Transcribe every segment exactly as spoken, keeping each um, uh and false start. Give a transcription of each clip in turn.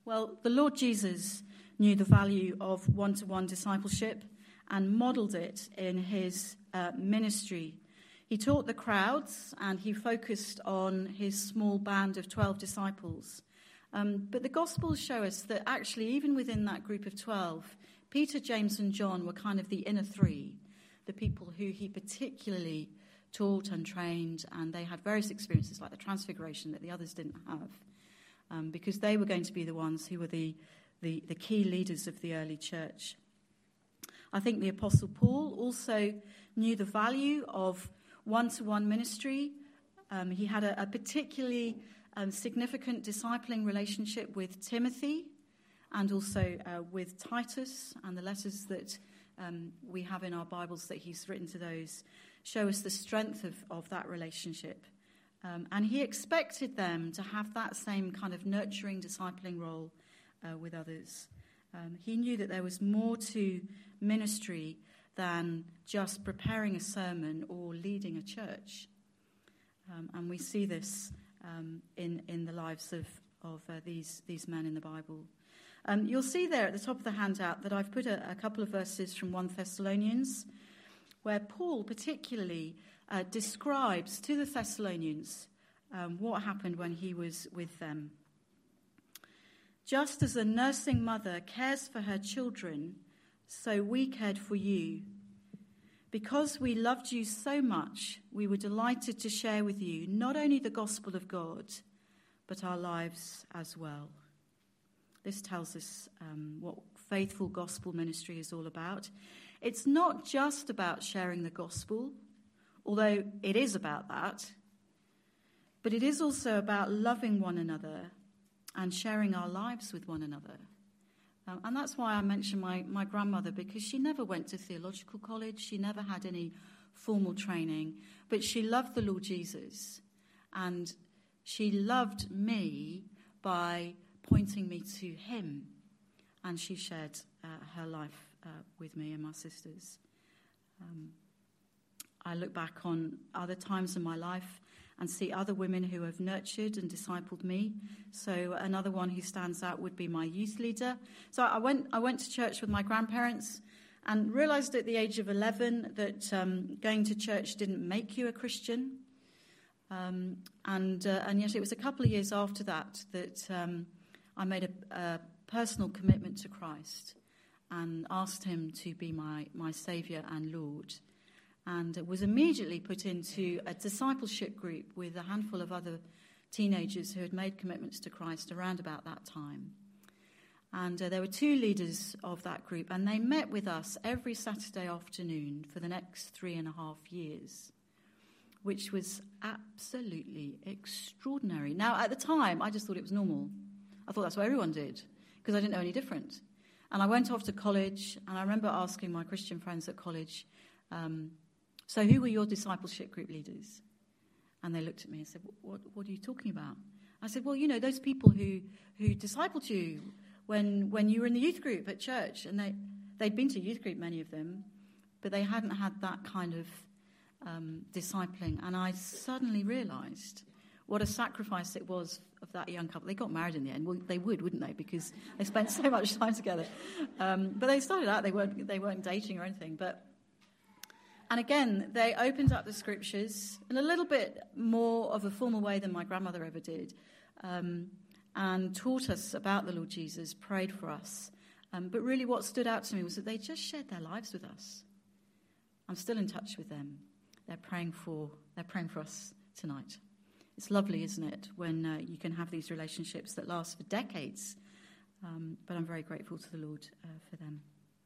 Well, the Lord Jesus knew the value of one-to-one discipleship and modelled it in his uh, ministry. He taught the crowds and he focused on his small band of twelve disciples. Um, but the Gospels show us that actually even within that group of twelve, Peter, James and John were kind of the inner three, the people who he particularly taught and trained, and they had various experiences like the Transfiguration that the others didn't have. Um, because they were going to be the ones who were the, the, the key leaders of the early church. I think the Apostle Paul also knew the value of one-to-one ministry. Um, he had a, a particularly um, significant discipling relationship with Timothy and also uh, with Titus, and the letters that um, we have in our Bibles that he's written to those show us the strength of, of that relationship. Um, and he expected them to have that same kind of nurturing, discipling role uh, with others. Um, he knew that there was more to ministry than just preparing a sermon or leading a church. Um, and we see this um, in, in the lives of, of uh, these, these men in the Bible. Um, you'll see there at the top of the handout that I've put a, a couple of verses from First Thessalonians, where Paul particularly Uh, describes to the Thessalonians um, what happened when he was with them. Just as a nursing mother cares for her children, so we cared for you. Because we loved you so much, we were delighted to share with you not only the gospel of God, but our lives as well. This tells us um, what faithful gospel ministry is all about. It's not just about sharing the gospel, although it is about that, but it is also about loving one another and sharing our lives with one another. Um, and that's why I mentioned my, my grandmother, because she never went to theological college, she never had any formal training, but she loved the Lord Jesus, and she loved me by pointing me to him, and she shared uh, her life uh, with me and my sisters. Um, I look back on other times in my life and see other women who have nurtured and discipled me. So another one who stands out would be my youth leader. So I went I went to church with my grandparents and realised at the age of eleven that um, going to church didn't make you a Christian. Um, and uh, and yet it was a couple of years after that that um, I made a, a personal commitment to Christ and asked him to be my, my Saviour and Lord. And was immediately put into a discipleship group with a handful of other teenagers who had made commitments to Christ around about that time. And uh, there were two leaders of that group, and they met with us every Saturday afternoon for the next three and a half years, which was absolutely extraordinary. Now, at the time, I just thought it was normal. I thought that's what everyone did, because I didn't know any different. And I went off to college, and I remember asking my Christian friends at college, um, so who were your discipleship group leaders? And they looked at me and said, what, what are you talking about? I said, well, you know, those people who, who discipled you when when you were in the youth group at church. And they, they'd been to youth group, many of them, but they hadn't had that kind of um, discipling. And I suddenly realised what a sacrifice it was of that young couple. They got married in the end. Well, they would, wouldn't they? Because they spent so much time together. Um, but they started out, they weren't, they weren't dating or anything, but... And again, they opened up the scriptures in a little bit more of a formal way than my grandmother ever did, um, and taught us about the Lord Jesus, prayed for us. Um, but really what stood out to me was that they just shared their lives with us. I'm still in touch with them. They're praying for, they're praying for us tonight. It's lovely, isn't it, when uh, you can have these relationships that last for decades. Um, but I'm very grateful to the Lord uh, for them.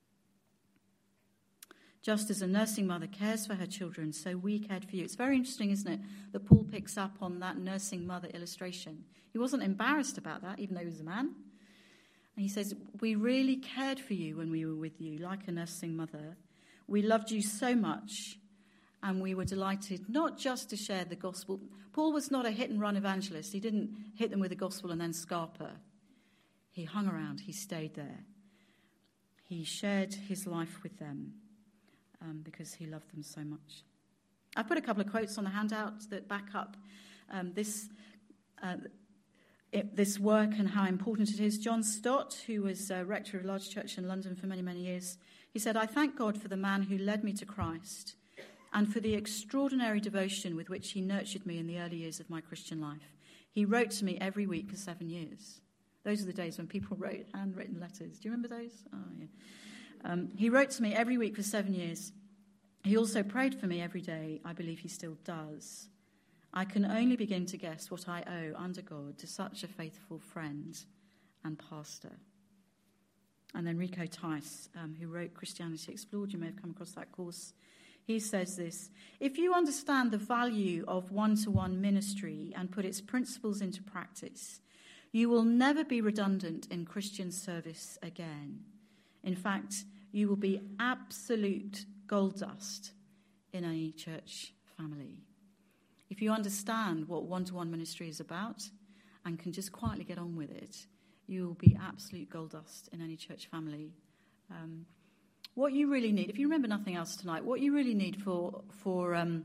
Just as a nursing mother cares for her children, so we cared for you. It's very interesting, isn't it, that Paul picks up on that nursing mother illustration. He wasn't embarrassed about that, even though he was a man. And he says, we really cared for you when we were with you, like a nursing mother. We loved you so much, and we were delighted not just to share the gospel. Paul was not a hit-and-run evangelist. He didn't hit them with the gospel and then scarper. He hung around. He stayed there. He shared his life with them. Um, because he loved them so much. I put a couple of quotes on the handout that back up um, this uh, it, this work and how important it is. John Stott, who was uh, rector of a large church in London for many, many years, he said, "I thank God for the man who led me to Christ and for the extraordinary devotion with which he nurtured me in the early years of my Christian life. He wrote to me every week for seven years. Those are the days when people wrote handwritten letters. Do you remember those? Oh, yeah. Um, he wrote to me every week for seven years. He also prayed for me every day. I believe he still does. I can only begin to guess what I owe under God to such a faithful friend and pastor." And then Rico Tice, um, who wrote Christianity Explored, you may have come across that course, he says this: "If you understand the value of one-to-one ministry and put its principles into practice, you will never be redundant in Christian service again. In fact, you will be absolute gold dust in any church family. If you understand what one-to-one ministry is about and can just quietly get on with it, you will be absolute gold dust in any church family." Um, what you really need, if you remember nothing else tonight, what you really need for for um,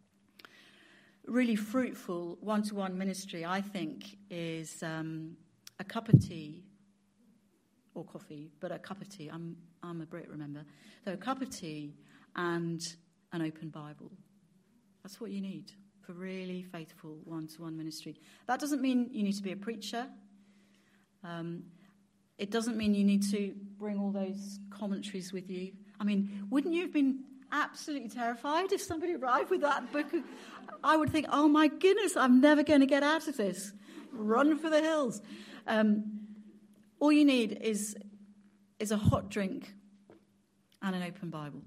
really fruitful one-to-one ministry, I think, is um, a cup of tea or coffee, but a cup of tea. I'm I'm a Brit, remember? So a cup of tea and an open Bible. That's what you need for really faithful one-to-one ministry. That doesn't mean you need to be a preacher. Um, it doesn't mean you need to bring all those commentaries with you. I mean, wouldn't you have been absolutely terrified if somebody arrived with that book? I would think, oh my goodness, I'm never going to get out of this. Run for the hills. Um, all you need is is a hot drink and an open Bible.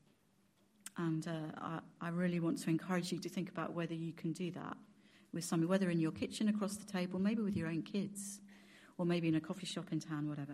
And uh, I, I really want to encourage you to think about whether you can do that with somebody, whether in your kitchen across the table, maybe with your own kids, or maybe in a coffee shop in town, whatever.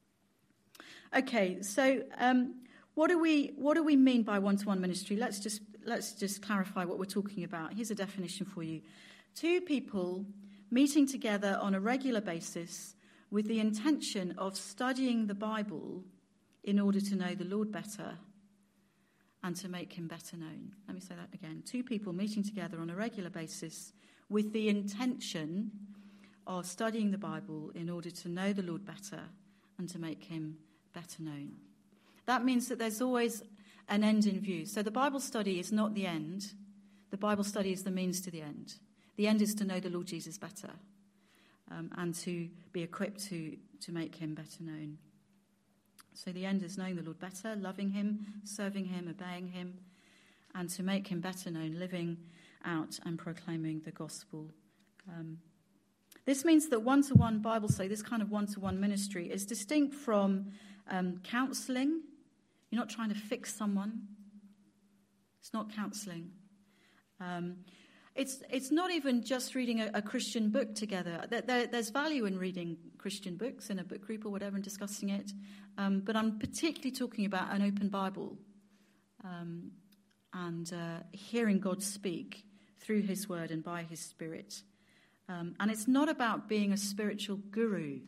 Okay, so um, what do we what do we mean by one-to-one ministry? Let's just let's just clarify what we're talking about. Here's a definition for you: two people meeting together on a regular basis with the intention of studying the Bible in order to know the Lord better and to make him better known. Let me say that again. Two people meeting together on a regular basis with the intention of studying the Bible in order to know the Lord better and to make him better known. That means that there's always an end in view. So the Bible study is not the end. The Bible study is the means to the end. The end is to know the Lord Jesus better um, and to be equipped to, to make him better known. So the end is knowing the Lord better, loving him, serving him, obeying him, and to make him better known, living out and proclaiming the gospel. Um, this means that one-to-one Bible study, this kind of one-to-one ministry, is distinct from um, counselling. You're not trying to fix someone. It's not counselling. Um, it's it's not even just reading a, a Christian book together. There, there, there's value in reading Christian books in a book group or whatever and discussing it. Um, but I'm particularly talking about an open Bible um, and uh, hearing God speak through his word and by his Spirit. Um, and it's not about being a spiritual guru.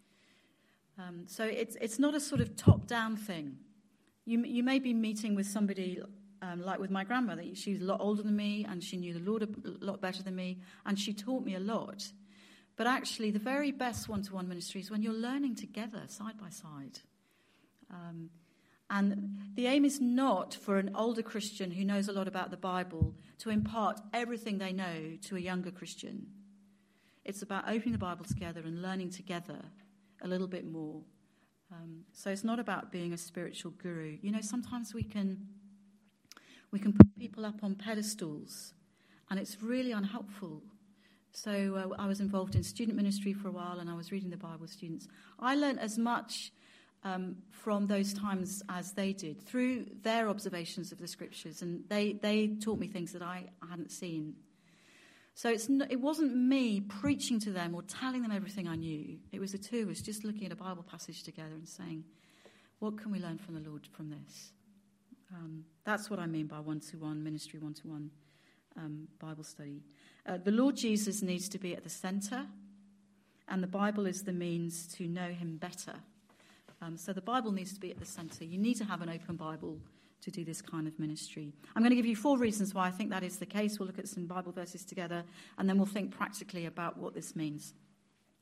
Um, so it's it's not a sort of top-down thing. You you may be meeting with somebody um, like with my grandmother. She was a lot older than me, and she knew the Lord a lot better than me, and she taught me a lot. But actually, the very best one-to-one ministry is when you're learning together, side by side. Um, and the aim is not for an older Christian who knows a lot about the Bible to impart everything they know to a younger Christian. It's about opening the Bible together and learning together a little bit more. Um, so it's not about being a spiritual guru. You know, sometimes we can we can put people up on pedestals, and it's really unhelpful. So uh, I was involved in student ministry for a while, and I was reading the Bible with students. I learned as much um, from those times as they did through their observations of the scriptures, and they, they taught me things that I hadn't seen. So it's not, it wasn't me preaching to them or telling them everything I knew. It was the two of us just looking at a Bible passage together and saying, what can we learn from the Lord from this? Um, that's what I mean by one-to-one ministry, one-to-one um, Bible study. Uh, the Lord Jesus needs to be at the centre, and the Bible is the means to know him better. Um, so the Bible needs to be at the centre. You need to have an open Bible to do this kind of ministry. I'm going to give you four reasons why I think that is the case. We'll look at some Bible verses together, and then we'll think practically about what this means.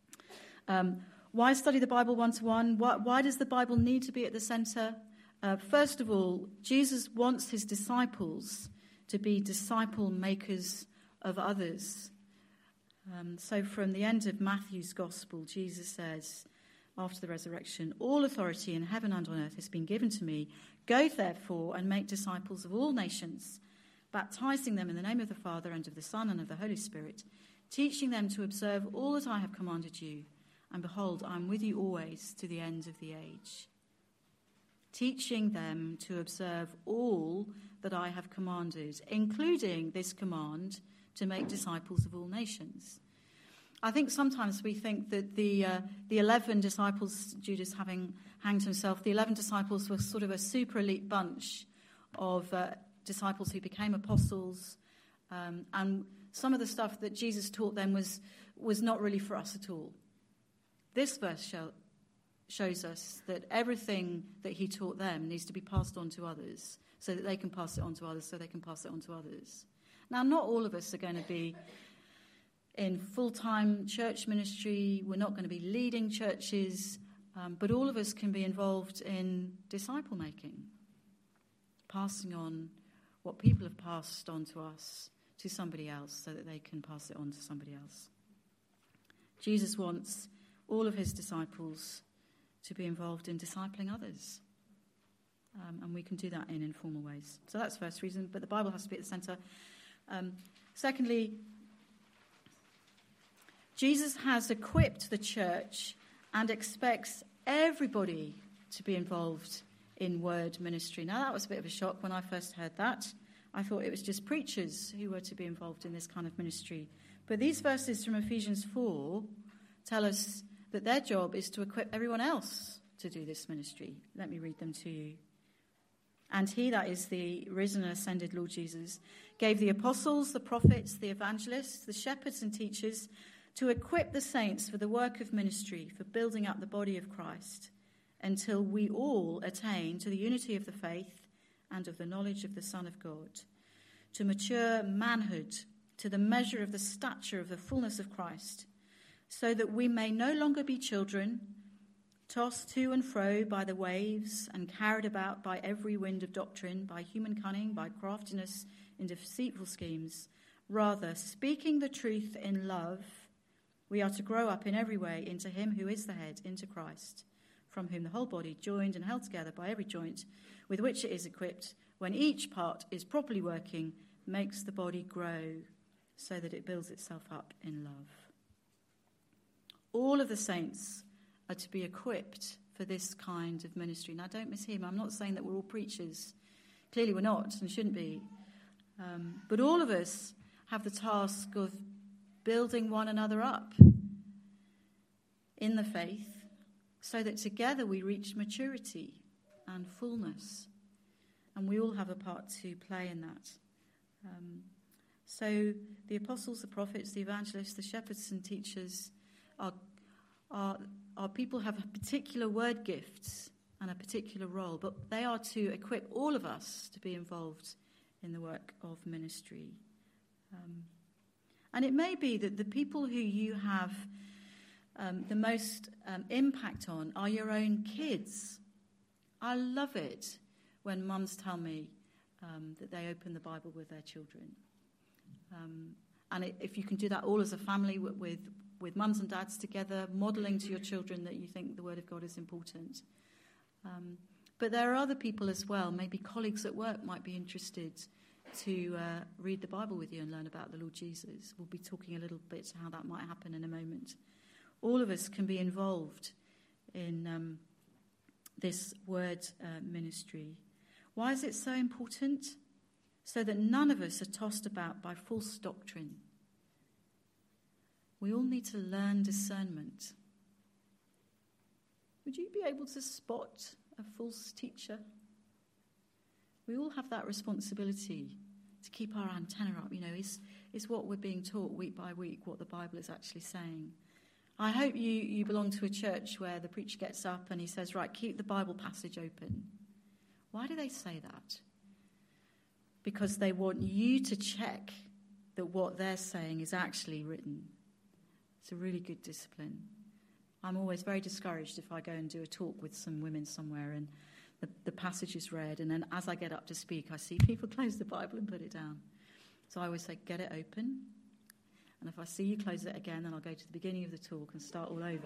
Um, why study the Bible one-to-one? Why, why does the Bible need to be at the centre? Uh, first of all, Jesus wants his disciples to be disciple makers of others. Um, so from the end of Matthew's Gospel, Jesus says, after the resurrection, all authority in heaven and on earth has been given to me. Go therefore and make disciples of all nations, baptizing them in the name of the Father and of the Son and of the Holy Spirit, teaching them to observe all that I have commanded you. And behold, I am with you always to the end of the age. Teaching them to observe all that I have commanded, including this command to make disciples of all nations. I think sometimes we think that the uh, the eleven disciples, Judas having hanged himself, the eleven disciples were sort of a super elite bunch of uh, disciples who became apostles, um, and some of the stuff that Jesus taught them was was not really for us at all. This verse show, shows us that everything that he taught them needs to be passed on to others, so that they can pass it on to others, so they can pass it on to others. Now, not all of us are going to be in full-time church ministry. We're not going to be leading churches, um, but all of us can be involved in disciple making, passing on what people have passed on to us to somebody else so that they can pass it on to somebody else. Jesus wants all of his disciples to be involved in discipling others, um, and we can do that in informal ways. So that's the first reason, but the Bible has to be at the centre. Um, secondly, Jesus has equipped the church and expects everybody to be involved in word ministry. Now, that was a bit of a shock when I first heard that. I thought it was just preachers who were to be involved in this kind of ministry. But these verses from Ephesians four tell us that their job is to equip everyone else to do this ministry. Let me read them to you. And he, that is the risen and ascended Lord Jesus, gave the apostles, the prophets, the evangelists, the shepherds and teachers to equip the saints for the work of ministry, for building up the body of Christ, until we all attain to the unity of the faith and of the knowledge of the Son of God, to mature manhood, to the measure of the stature of the fullness of Christ, so that we may no longer be children, tossed to and fro by the waves and carried about by every wind of doctrine, by human cunning, by craftiness in deceitful schemes. Rather, speaking the truth in love, we are to grow up in every way into him who is the head, into Christ, from whom the whole body, joined and held together by every joint with which it is equipped, when each part is properly working, makes the body grow so that it builds itself up in love. All of the saints are to be equipped for this kind of ministry. Now, don't mishear me. I'm not saying that we're all preachers. Clearly we're not and shouldn't be. Um, but all of us have the task of building one another up in the faith so that together we reach maturity and fullness. And we all have a part to play in that. Um, so the apostles, the prophets, the evangelists, the shepherds and teachers are, are, are people who have particular word gifts and a particular role, but they are to equip all of us to be involved in the work of ministry. Um, and it may be that the people who you have um, the most um, impact on are your own kids. I love it when mums tell me um, that they open the Bible with their children. Um, and it, if you can do that all as a family with, with, with mums and dads together, modelling to your children that you think the Word of God is important. Um, but there are other people as well, maybe colleagues at work might be interested to uh, read the Bible with you and learn about the Lord Jesus. We'll be talking a little bit how that might happen in a moment. All of us can be involved in um, this word uh, ministry. Why is it so important? So that none of us are tossed about by false doctrine. We all need to learn discernment. Would you be able to spot a false teacher? We all have that responsibility to keep our antenna up. You know, is is what we're being taught week by week, what the Bible is actually saying. I hope you, you belong to a church where the preacher gets up and he says, right, keep the Bible passage open. Why do they say that? Because they want you to check that what they're saying is actually written. It's a really good discipline. I'm always very discouraged if I go and do a talk with some women somewhere and the, the passage is read, and then as I get up to speak, I see people close the Bible and put it down. So I always say, get it open. And if I see you close it again, then I'll go to the beginning of the talk and start all over.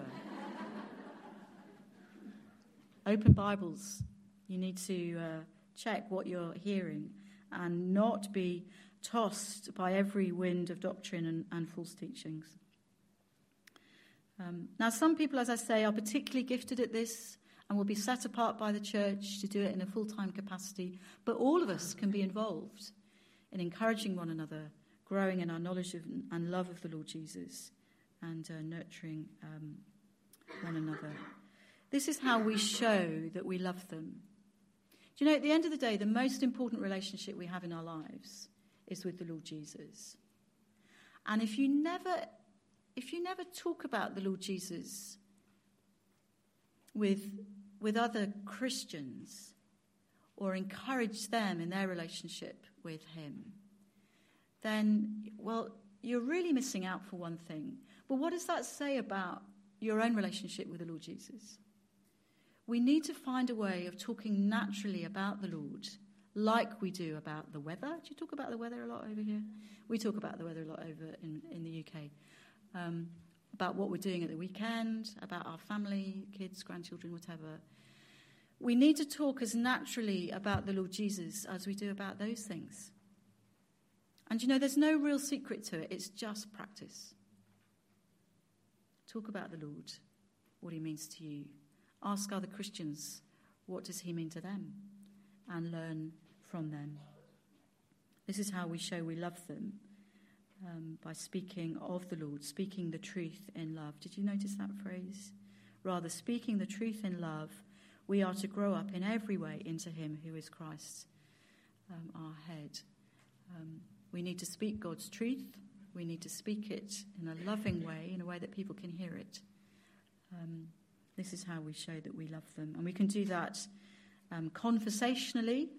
Open Bibles. You need to uh, check what you're hearing and not be tossed by every wind of doctrine and, and false teachings. Um, now, some people, as I say, are particularly gifted at this and will be set apart by the church to do it in a full-time capacity. But all of us can be involved in encouraging one another, growing in our knowledge of and love of the Lord Jesus, and uh, nurturing um, one another. This is how we show that we love them. Do you know, at the end of the day, the most important relationship we have in our lives is with the Lord Jesus. And if you never, if you never talk about the Lord Jesus with, with other Christians or encourage them in their relationship with him, then, well, you're really missing out for one thing. But what does that say about your own relationship with the Lord Jesus? We need to find a way of talking naturally about the Lord, like we do about the weather. Do you talk about the weather a lot over here? We talk about the weather a lot over in, in the U K. Um, about what we're doing at the weekend, about our family, kids, grandchildren, whatever. We need to talk as naturally about the Lord Jesus as we do about those things. And you know, there's no real secret to it. It's just practice. Talk about the Lord, what he means to you. Ask other Christians, what does he mean to them? And learn from them. This is how we show we love them, um, by speaking of the Lord, speaking the truth in love. Did you notice that phrase? Rather, speaking the truth in love, we are to grow up in every way into him who is Christ, um, our head. Um, we need to speak God's truth. We need to speak it in a loving way, in a way that people can hear it. Um, This is how we show that we love them. And we can do that um, conversationally,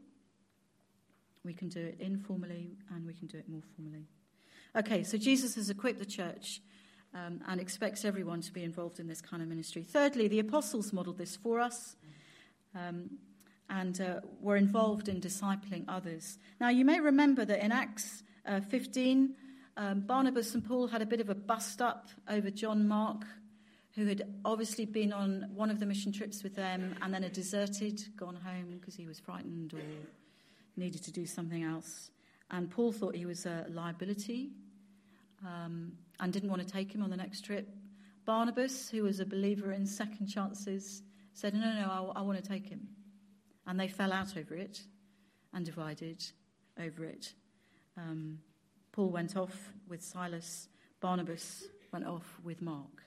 we can do it informally, and we can do it more formally. Okay, so Jesus has equipped the church um, and expects everyone to be involved in this kind of ministry. Thirdly, the apostles modelled this for us um, and uh, were involved in discipling others. Now, you may remember that in Acts uh, fifteen, um, Barnabas and Paul had a bit of a bust-up over John Mark, who had obviously been on one of the mission trips with them and then had deserted, gone home because he was frightened or needed to do something else. And Paul thought he was a liability um, and didn't want to take him on the next trip. Barnabas, who was a believer in second chances, said, no, no, no, I, I want to take him. And they fell out over it and divided over it. Um, Paul went off with Silas. Barnabas went off with Mark.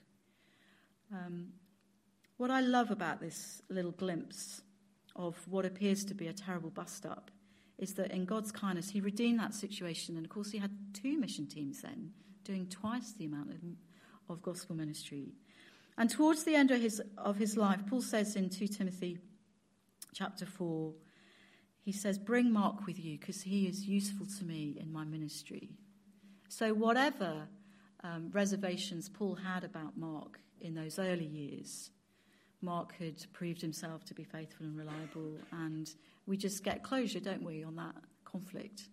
Um, what I love about this little glimpse of what appears to be a terrible bust-up is that in God's kindness, he redeemed that situation. And, of course, he had two mission teams then, doing twice the amount of, of gospel ministry. And towards the end of his, of his life, Paul says in Second Timothy chapter four, he says, bring Mark with you because he is useful to me in my ministry. So whatever um, reservations Paul had about Mark in those early years, Mark had proved himself to be faithful and reliable, and we just get closure, don't we, on that conflict.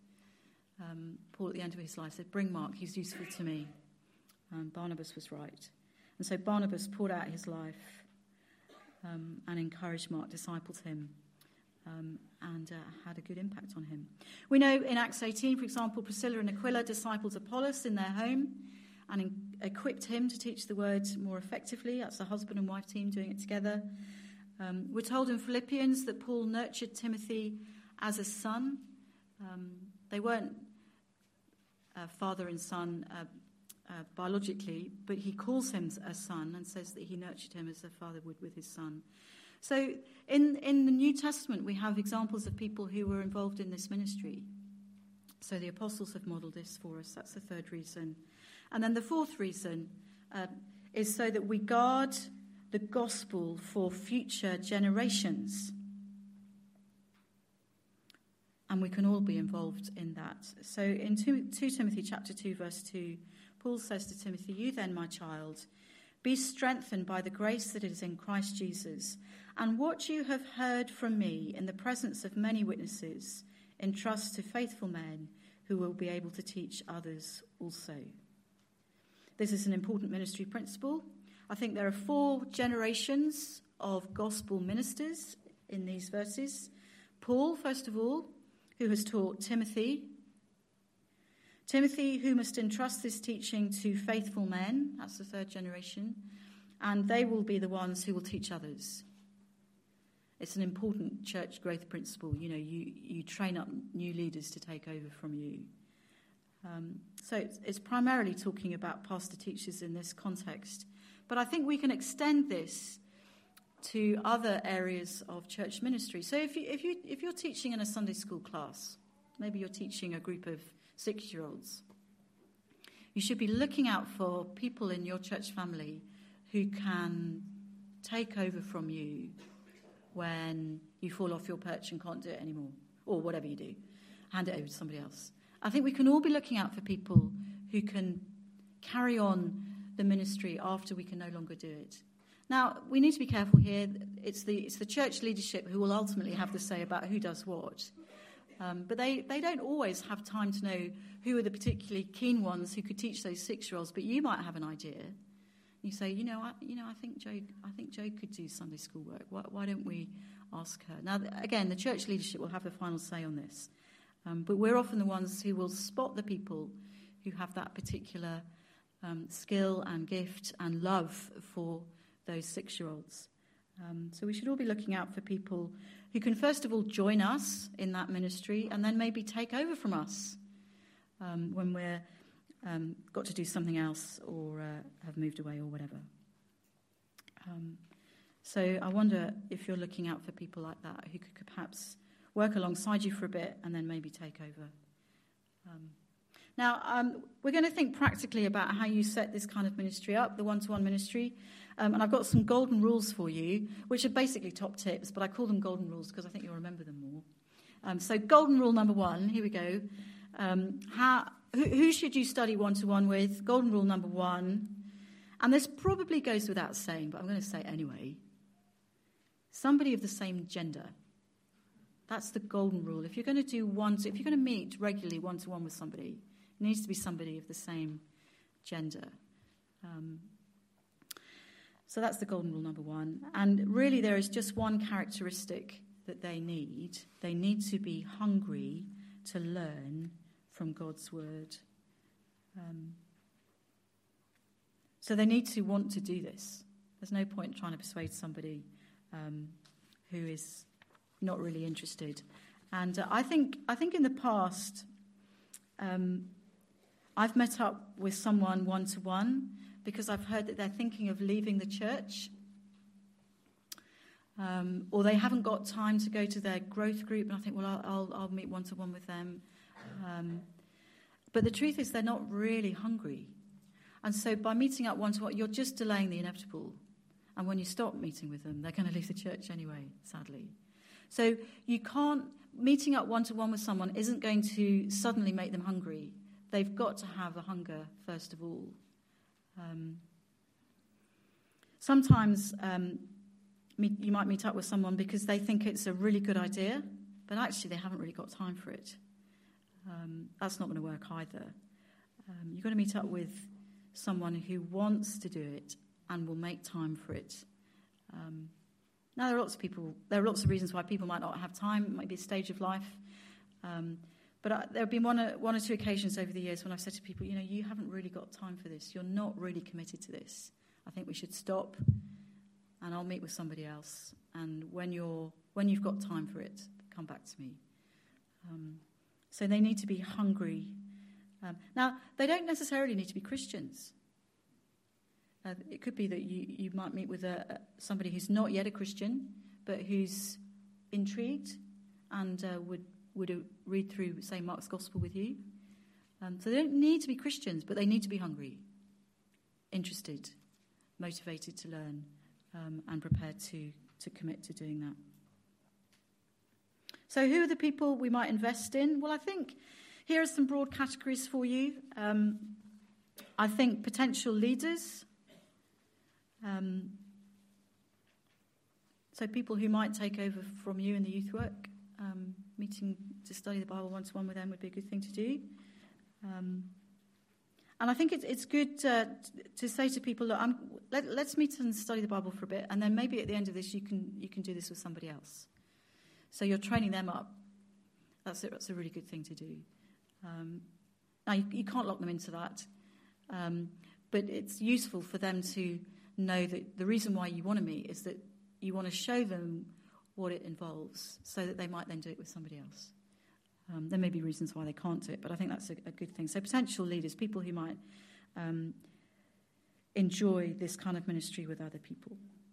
Um, Paul, at the end of his life, said, bring Mark, he's useful to me. And Barnabas was right. And so Barnabas poured out his life um, and encouraged Mark, discipled him, um, and uh, had a good impact on him. We know in Acts eighteen, for example, Priscilla and Aquila discipled Apollos in their home and in, equipped him to teach the word more effectively. That's a husband and wife team doing it together. Um, we're told in Philippians that Paul nurtured Timothy as a son. Um, they weren't uh, father and son uh, uh, biologically, but he calls him a son and says that he nurtured him as a father would with his son. So in, in the New Testament, we have examples of people who were involved in this ministry. So the apostles have modelled this for us. That's the third reason. And then the fourth reason uh, is so that we guard the gospel for future generations. And we can all be involved in that. So in Second Timothy chapter two, verse two, Paul says to Timothy, you then, my child, Be strengthened by the grace that is in Christ Jesus. And what you have heard from me in the presence of many witnesses, entrust to faithful men who will be able to teach others also. This is an important ministry principle. I think there are four generations of gospel ministers in these verses. Paul, first of all, who has taught Timothy. Timothy, who must entrust this teaching to faithful men. That's the third generation. And they will be the ones who will teach others. It's an important church growth principle. You know, you, you train up new leaders to take over from you. Um, so it's, it's primarily talking about pastor teachers in this context. But I think we can extend this to other areas of church ministry. So if you if you if you're teaching in a Sunday school class, maybe you're teaching a group of six-year-olds, you should be looking out for people in your church family who can take over from you when you fall off your perch and can't do it anymore, or whatever you do, hand it over to somebody else. I think we can all be looking out for people who can carry on the ministry after we can no longer do it. Now, we need to be careful here. It's the it's the church leadership who will ultimately have the say about who does what. Um, but they, they don't always have time to know who are the particularly keen ones who could teach those six-year-olds. But you might have an idea. You say, you know, I, you know, I think Jo, I think Jo could do Sunday school work. Why, why don't we ask her? Now, again, the church leadership will have the final say on this. Um, but we're often the ones who will spot the people who have that particular um, skill and gift and love for those six-year-olds. Um, so we should all be looking out for people who can, first of all, join us in that ministry and then maybe take over from us um, when we're um, got to do something else or uh, have moved away or whatever. Um, so I wonder if you're looking out for people like that who could, could perhaps work alongside you for a bit and then maybe take over. Um, now, um, we're going to think practically about how you set this kind of ministry up, the one-to-one ministry. Um, and I've got some golden rules for you, which are basically top tips, but I call them golden rules because I think you'll remember them more. Um, so golden rule number one, here we go. Um, how, who, who should you study one-to-one with? Golden rule number one. And this probably goes without saying, but I'm going to say it anyway. Somebody of the same gender. That's the golden rule. If you're going to do one, if you're going to meet regularly one-to-one with somebody, it needs to be somebody of the same gender. Um, so that's the golden rule number one. And really there is just one characteristic that they need. They need to be hungry to learn from God's word. Um, so they need to want to do this. There's no point trying to persuade somebody um, who is not really interested. And uh, I think I think in the past, um, I've met up with someone one-to-one because I've heard that they're thinking of leaving the church. Um, or they haven't got time to go to their growth group, and I think, well, I'll, I'll, I'll meet one-to-one with them. Um, but the truth is they're not really hungry. And so by meeting up one-to-one, you're just delaying the inevitable. And when you stop meeting with them, they're going to leave the church anyway, sadly. So you can't, meeting up one-to-one with someone isn't going to suddenly make them hungry. They've got to have a hunger, first of all. Um, sometimes um, me, you might meet up with someone because they think it's a really good idea, but actually they haven't really got time for it. Um, that's not going to work either. Um, you've got to meet up with someone who wants to do it and will make time for it. Um, now, there are lots of people, there are lots of reasons why people might not have time. It might be a stage of life. Um, but I, there have been one or, one or two occasions over the years when I've said to people, you know, you haven't really got time for this. You're not really committed to this. I think we should stop and I'll meet with somebody else. And when you're when you've got time for it, come back to me. Um, so they need to be hungry. Um, now, they don't necessarily need to be Christians. Uh, it could be that you, you might meet with a, a, somebody who's not yet a Christian, but who's intrigued and uh, would would uh, read through, say, Mark's Gospel with you. Um, so they don't need to be Christians, but they need to be hungry, interested, motivated to learn, um, and prepared to, to commit to doing that. So who are the people we might invest in? Well, I think here are some broad categories for you. Um, I think potential leaders. Um, so people who might take over from you in the youth work, um, meeting to study the Bible one-to-one with them would be a good thing to do. Um, and I think it's, it's good uh, to say to people, look, I'm, let, let's meet and study the Bible for a bit, and then maybe at the end of this you can you can do this with somebody else. So you're training them up. That's a, that's a really good thing to do. Um, now, you, you can't lock them into that, um, but it's useful for them to know that the reason why you want to meet is that you want to show them what it involves so that they might then do it with somebody else. Um, there may be reasons why they can't do it, but I think that's a, a good thing. So potential leaders, people who might um, enjoy this kind of ministry with other people.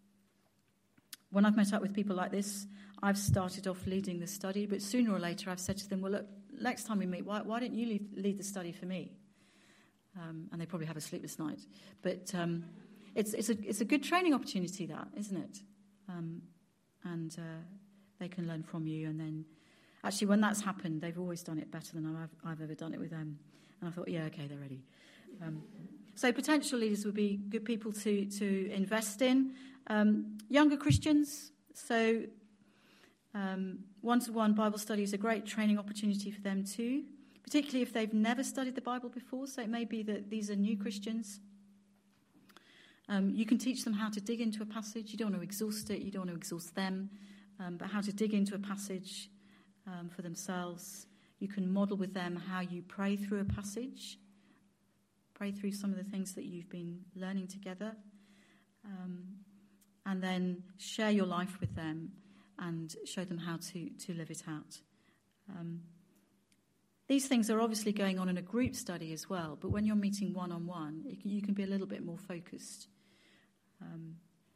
When I've met up with people like this, I've started off leading the study, but sooner or later I've said to them, well, look, next time we meet, why, why don't you lead, lead the study for me? Um, and they probably have a sleepless night. But um, it's, it's, a, it's a good training opportunity, that, isn't it? Um, and uh, they can learn from you. And then, actually, when that's happened, they've always done it better than I've, I've ever done it with them. And I thought, yeah, okay, they're ready. Um, so potential leaders would be good people to, to invest in. Um, younger Christians, so um, one-to-one Bible study is a great training opportunity for them too, particularly if they've never studied the Bible before. So it may be that these are new Christians. Um, you can teach them how to dig into a passage. You don't want to exhaust it. You don't want to exhaust them, um, but how to dig into a passage um, for themselves. You can model with them how you pray through a passage, pray through some of the things that you've been learning together. Um, and then share your life with them and show them how to, to live it out. Um, these things are obviously going on in a group study as well, but when you're meeting one-on-one, you can, you can be a little bit more focused um,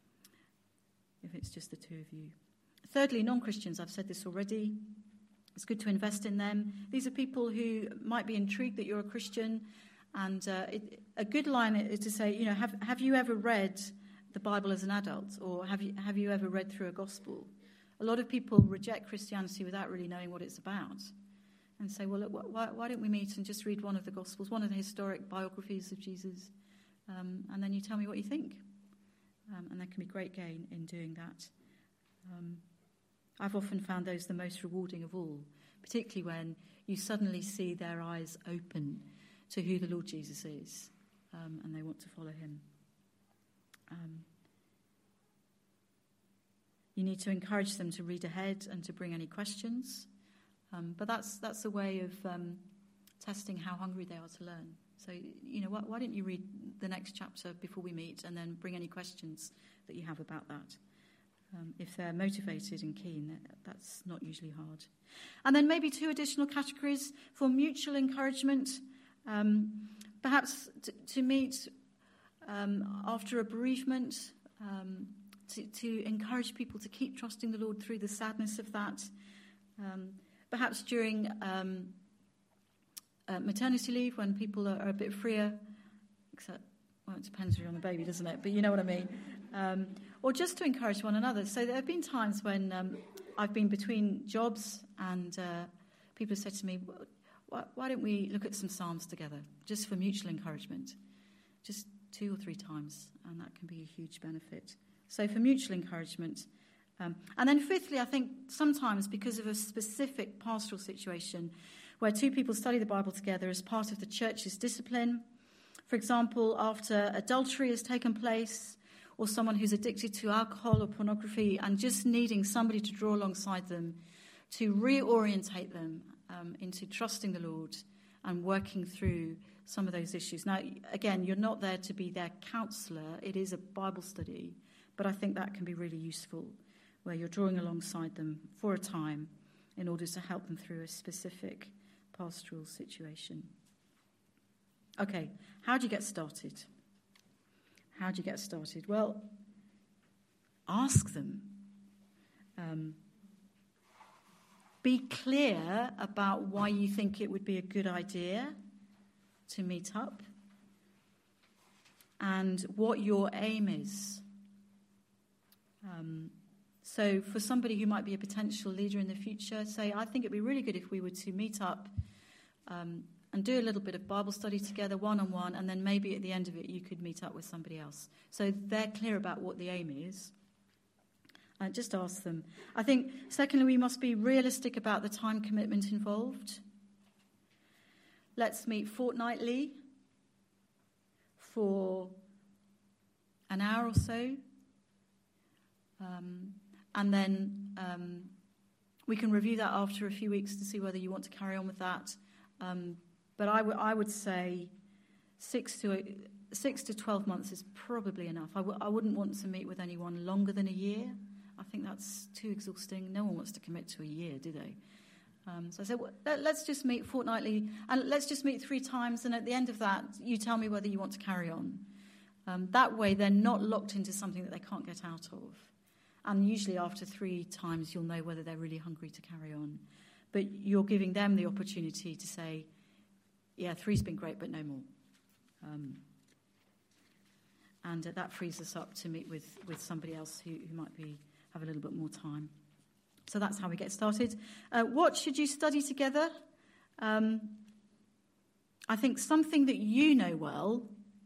if it's just the two of you. Thirdly, non-Christians, I've said this already. It's good to invest in them. These are people who might be intrigued that you're a Christian, and uh, it, a good line is to say, you know, have, have you ever read the Bible as an adult, or have you have you ever read through a gospel? A lot of people reject Christianity without really knowing what it's about, and say, well, look, why, why don't we meet and just read one of the gospels, one of the historic biographies of Jesus, um, and then you tell me what you think. Um, and there can be great gain in doing that. Um, I've often found those the most rewarding of all, particularly when you suddenly see their eyes open to who the Lord Jesus is, um, and they want to follow him. Um, you need to encourage them to read ahead and to bring any questions. Um, but that's that's a way of um, testing how hungry they are to learn. So, you know, why, why don't you read the next chapter before we meet and then bring any questions that you have about that? Um, if they're motivated and keen, that's not usually hard. And then maybe two additional categories for mutual encouragement. Um, perhaps t- to meet um, after a bereavement, um, to, to encourage people to keep trusting the Lord through the sadness of that. Um, perhaps during um, uh, maternity leave, when people are, are a bit freer, except, well, it depends really on the baby, doesn't it? But you know what I mean. Um, or just to encourage one another. So there have been times when um, I've been between jobs and uh, people have said to me, why, why don't we look at some Psalms together, just for mutual encouragement, just two or three times, and that can be a huge benefit. So for mutual encouragement. Um, and then fifthly, I think sometimes because of a specific pastoral situation where two people study the Bible together as part of the church's discipline, for example, after adultery has taken place, or someone who's addicted to alcohol or pornography, and just needing somebody to draw alongside them to reorientate them um, into trusting the Lord and working through some of those issues. Now, again, you're not there to be their counsellor. It is a Bible study, but I think that can be really useful, where you're drawing alongside them for a time in order to help them through a specific pastoral situation. Okay, how do you get started? How do you get started? Well, ask them. Um, be clear about why you think it would be a good idea to meet up and what your aim is. Um, so for somebody who might be a potential leader in the future, say, I think it'd be really good if we were to meet up um, and do a little bit of Bible study together, one-on-one, and then maybe at the end of it you could meet up with somebody else. So they're clear about what the aim is. Uh, just ask them. I think, secondly, we must be realistic about the time commitment involved. Let's meet fortnightly for an hour or so. Um, and then um, we can review that after a few weeks to see whether you want to carry on with that. Um, but I, w- I would say six to six to twelve months is probably enough. I, w- I wouldn't want to meet with anyone longer than a year. I think that's too exhausting. No one wants to commit to a year, do they? Um, so I said, well, let, let's just meet fortnightly, and let's just meet three times, and at the end of that, you tell me whether you want to carry on. Um, that way, they're not locked into something that they can't get out of. And usually after three times, you'll know whether they're really hungry to carry on. But you're giving them the opportunity to say, yeah, three's been great, but no more. Um, and uh, that frees us up to meet with, with somebody else who, who might be have a little bit more time. So that's how we get started. Uh, what should you study together? Um, I think something that you know well,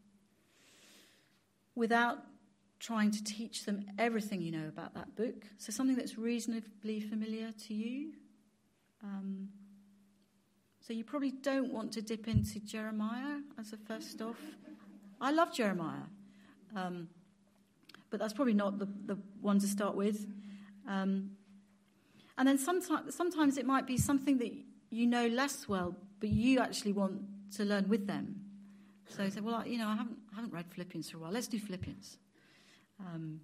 without trying to teach them everything you know about that book. So something that's reasonably familiar to you. Um, so you probably don't want to dip into Jeremiah as a first off. I love Jeremiah. Um, but that's probably not the, the one to start with. Um, and then sometimes, sometimes it might be something that you know less well, but you actually want to learn with them. So you say, well, I, you know, I haven't, I haven't read Philippians for a while. Let's do Philippians. Um,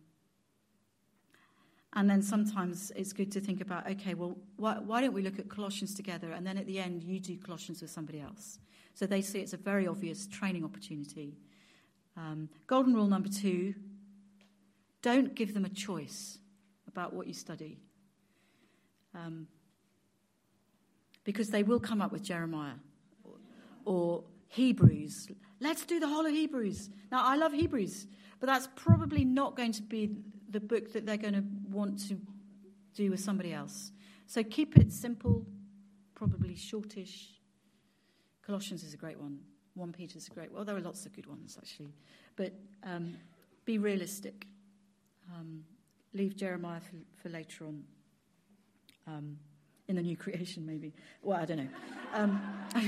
and then sometimes it's good to think about, okay, well, why, why don't we look at Colossians together? And then at the end, you do Colossians with somebody else. So they see it's a very obvious training opportunity. Um, golden rule number two, don't give them a choice about what you study. Um, because they will come up with Jeremiah or, or Hebrews. Let's do the whole of Hebrews. Now, I love Hebrews, but that's probably not going to be the book that they're going to want to do with somebody else. So keep it simple, probably shortish. Colossians is a great one. First Peter is a great one. Well, there are lots of good ones, actually. But um, be realistic. Um, leave Jeremiah for, for later on. Um, in the new creation, maybe. Well, I don't know. Um,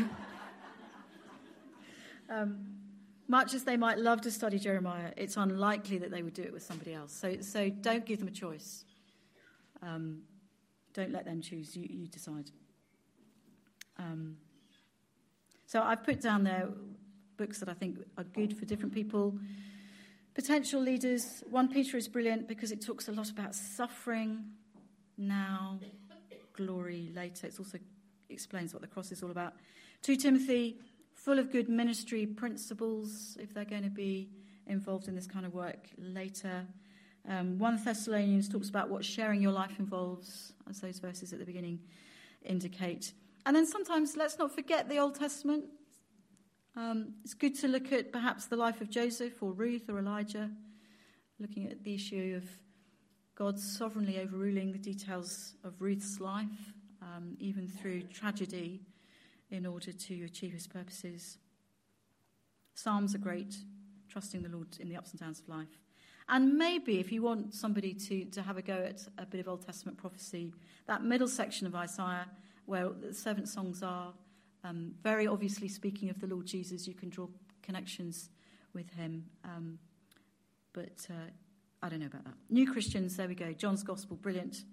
um, much as they might love to study Jeremiah, it's unlikely that they would do it with somebody else. So, so don't give them a choice. Um, don't let them choose. You, you decide. Um, so I've put down there books that I think are good for different people. Potential leaders. First Peter is brilliant because it talks a lot about suffering now, glory later. It also explains what the cross is all about. Second Timothy, full of good ministry principles if they're going to be involved in this kind of work later. Um, First Thessalonians talks about what sharing your life involves, as those verses at the beginning indicate. And then sometimes let's not forget the Old Testament. Um, it's good to look at perhaps the life of Joseph or Ruth or Elijah, looking at the issue of God sovereignly overruling the details of Ruth's life, um, even through tragedy, in order to achieve his purposes. Psalms are great, trusting the Lord in the ups and downs of life. And maybe if you want somebody to, to have a go at a bit of Old Testament prophecy, that middle section of Isaiah, where the servant songs are, um, very obviously speaking of the Lord Jesus, you can draw connections with him. Um, but uh, I don't know about that. New Christians, there we go. John's Gospel, brilliant.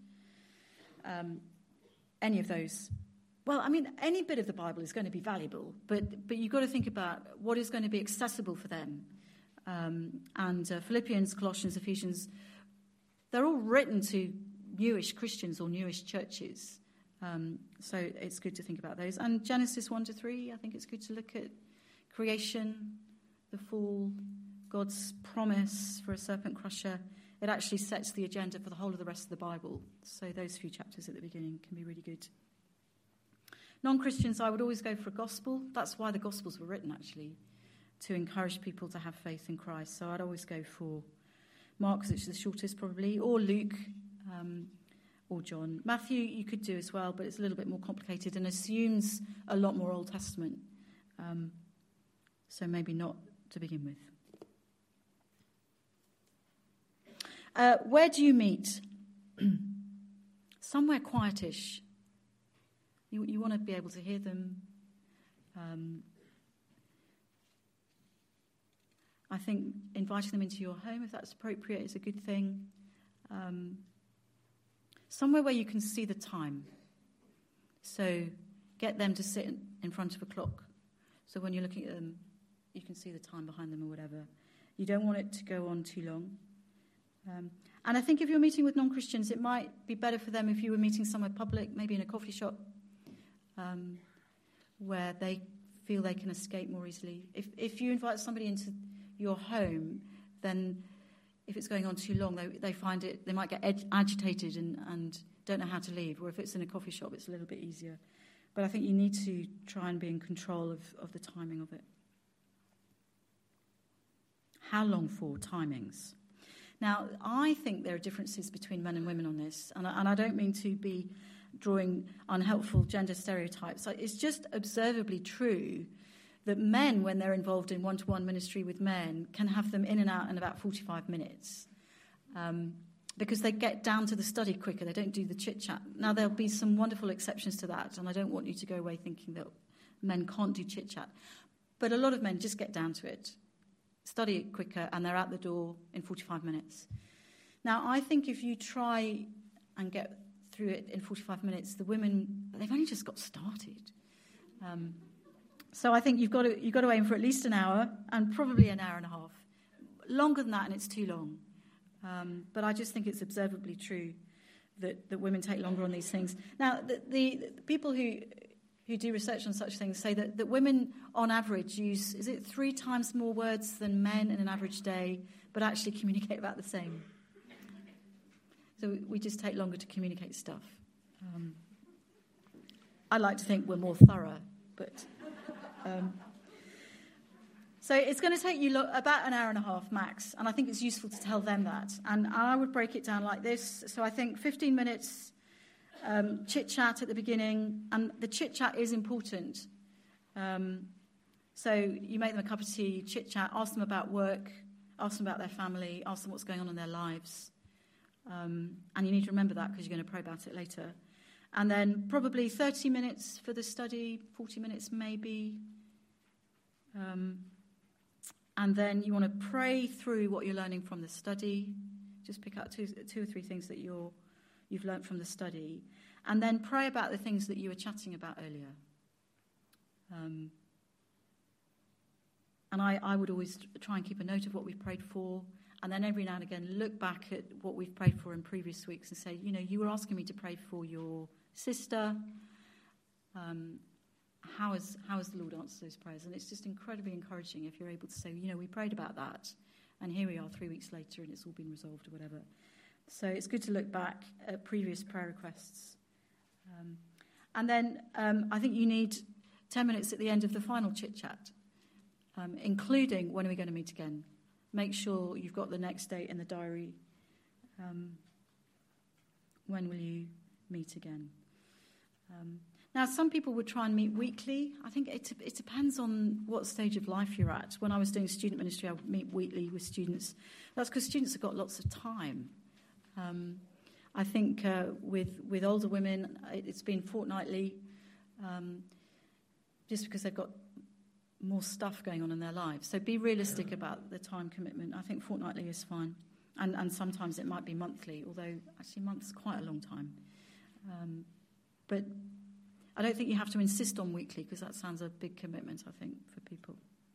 Um, any of those. Well, I mean, any bit of the Bible is going to be valuable, but but you've got to think about what is going to be accessible for them. Um, and uh, Philippians, Colossians, Ephesians, they're all written to newish Christians or newish churches. Um, so it's good to think about those. And Genesis one to three, I think it's good to look at creation, the fall, God's promise for a serpent crusher. It actually sets the agenda for the whole of the rest of the Bible. So those few chapters at the beginning can be really good. Non-Christians, I would always go for a gospel. That's why the Gospels were written, actually, to encourage people to have faith in Christ. So I'd always go for Mark, which is the shortest probably, or Luke, um, or John. Matthew you could do as well, but it's a little bit more complicated and assumes a lot more Old Testament Um, so maybe not to begin with. Uh, where do you meet? Somewhere quietish. You, you want to be able to hear them. Um, I think inviting them into your home, if that's appropriate, is a good thing. Um, somewhere where you can see the time. So get them to sit in front of a clock. So when you're looking at them, you can see the time behind them or whatever. You don't want it to go on too long. Um, and I think if you're meeting with non-Christians, it might be better for them if you were meeting somewhere public, maybe in a coffee shop, um, where they feel they can escape more easily. If if you invite somebody into your home, then if it's going on too long, they they find it, they might get ed- agitated and, and don't know how to leave. Or if it's in a coffee shop, it's a little bit easier. But I think you need to try and be in control of, of the timing of it. How long for? Timings. Now, I think there are differences between men and women on this, and I, and I don't mean to be drawing unhelpful gender stereotypes. It's just observably true that men, when they're involved in one-to-one ministry with men, can have them in and out in about forty-five minutes um, because they get down to the study quicker. They don't do the chit-chat. Now, there'll be some wonderful exceptions to that, and I don't want you to go away thinking that men can't do chit-chat. But a lot of men just get down to it, study it quicker, and they're out the door in forty-five minutes. Now, I think if you try and get through it in forty-five minutes, the women, they've only just got started. Um, so I think you've got to you've got to aim for at least an hour, and probably an hour and a half. Longer than that, and it's too long. Um, but I just think it's observably true that, that women take longer on these things. Now, the, the, the people who who do research on such things say that, that women, on average, use, is it three times more words than men in an average day, but actually communicate about the same. So we just take longer to communicate stuff. Um, I like to think we're more thorough, but... Um, so it's going to take you lo- about an hour and a half max, and I think it's useful to tell them that. And I would break it down like this. So I think fifteen minutes... Um, chit-chat at the beginning, and the chit-chat is important. Um, so you make them a cup of tea, chit-chat, ask them about work, ask them about their family, ask them what's going on in their lives. Um, and you need to remember that because you're going to pray about it later. And then probably thirty minutes for the study, forty minutes maybe. Um, and then you want to pray through what you're learning from the study. Just pick out two, two or three things that you're you've learnt from the study, and then pray about the things that you were chatting about earlier. Um, and I, I would always try and keep a note of what we've prayed for, and then every now and again look back at what we've prayed for in previous weeks and say, you know, you were asking me to pray for your sister. Um, how has how has the Lord answered those prayers? And it's just incredibly encouraging if you're able to say, you know, we prayed about that, and here we are three weeks later, and it's all been resolved or whatever. So it's good to look back at previous prayer requests. Um, and then um, I think you need ten minutes at the end of the final chit-chat, um, including when are we going to meet again. Make sure you've got the next date in the diary. Um, when will you meet again? Um, now, some people would try and meet weekly. I think it, it depends on what stage of life you're at. When I was doing student ministry, I would meet weekly with students. That's because students have got lots of time. Um, I think uh, with with older women, it's been fortnightly, um, just because they've got more stuff going on in their lives. So be realistic about the time commitment. I think fortnightly is fine, and and sometimes it might be monthly, although actually month's quite a long time. Um, but I don't think you have to insist on weekly, because that sounds a big commitment, I think, for people.